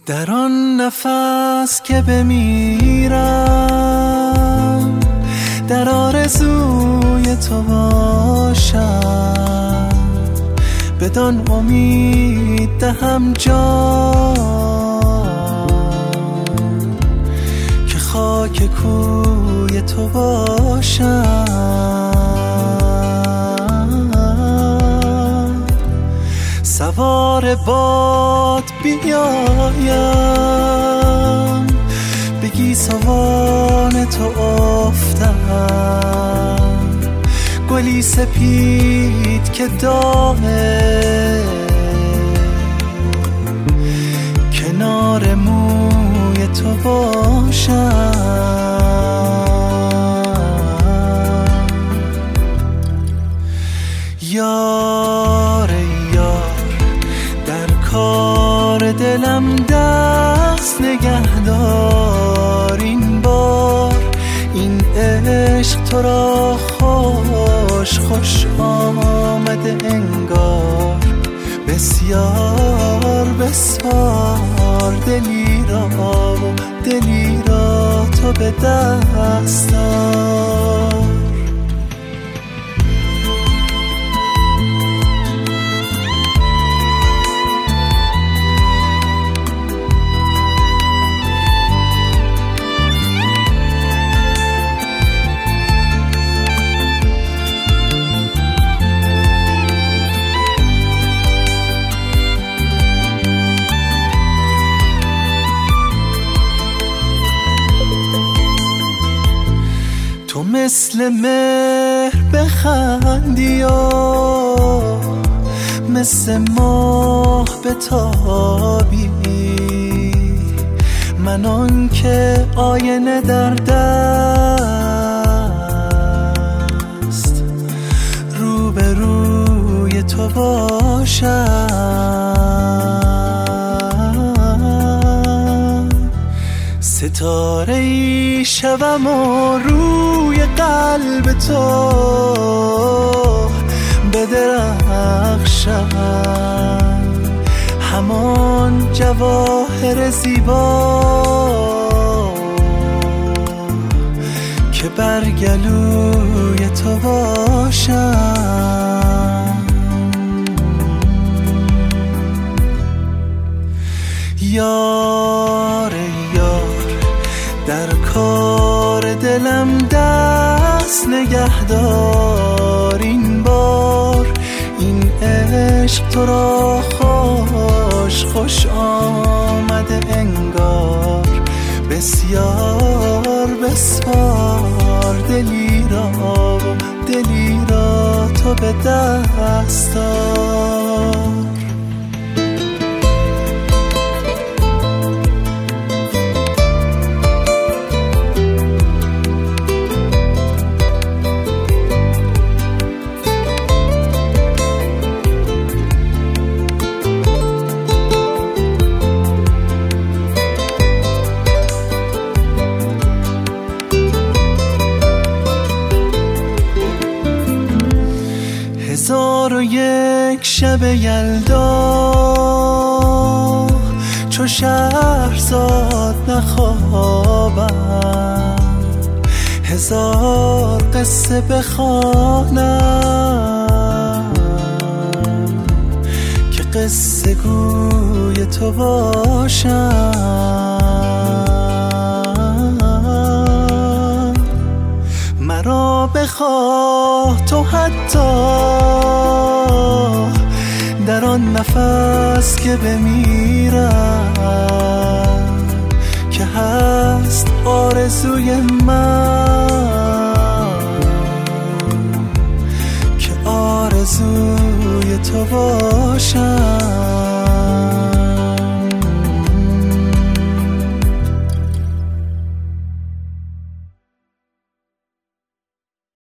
در آن نفس که بمیرم در آرزوی تو باشم، بدان امید دهم جان که خاک کوی تو باشم. سوار باد بیایم بگی سوان تو افتم، گلی سپید که دامه کنار موی تو باشم. یار در کار دلم دست نگهدار، این بار این عشق تو را خوش خوش آمده انگار. بسیار بسپار دلی را تو به دست دار. تو مثل مهر بخندی و مثل ماه بتابی، من آن که آینه در دست روبروی تو باشم. ستاره ای شوم و روی قلب تو بدرخشم، همان جواهر زیبا که بر گلوی تو باشم. یار در کار دلم دست نگهدار، این بار این عشق تو را خوش خوش آمده انگار. بسیار بسپار دلی را تو به دست دار. هزار و یک شب یلدا چو شهرزاد نخوابم، هزار قصه بخوانم که قصه گوی تو باشم. مرا بخواه تو حتی در آن نفس که بمیرم، که هست آرزوی من که آرزوی تو باشم.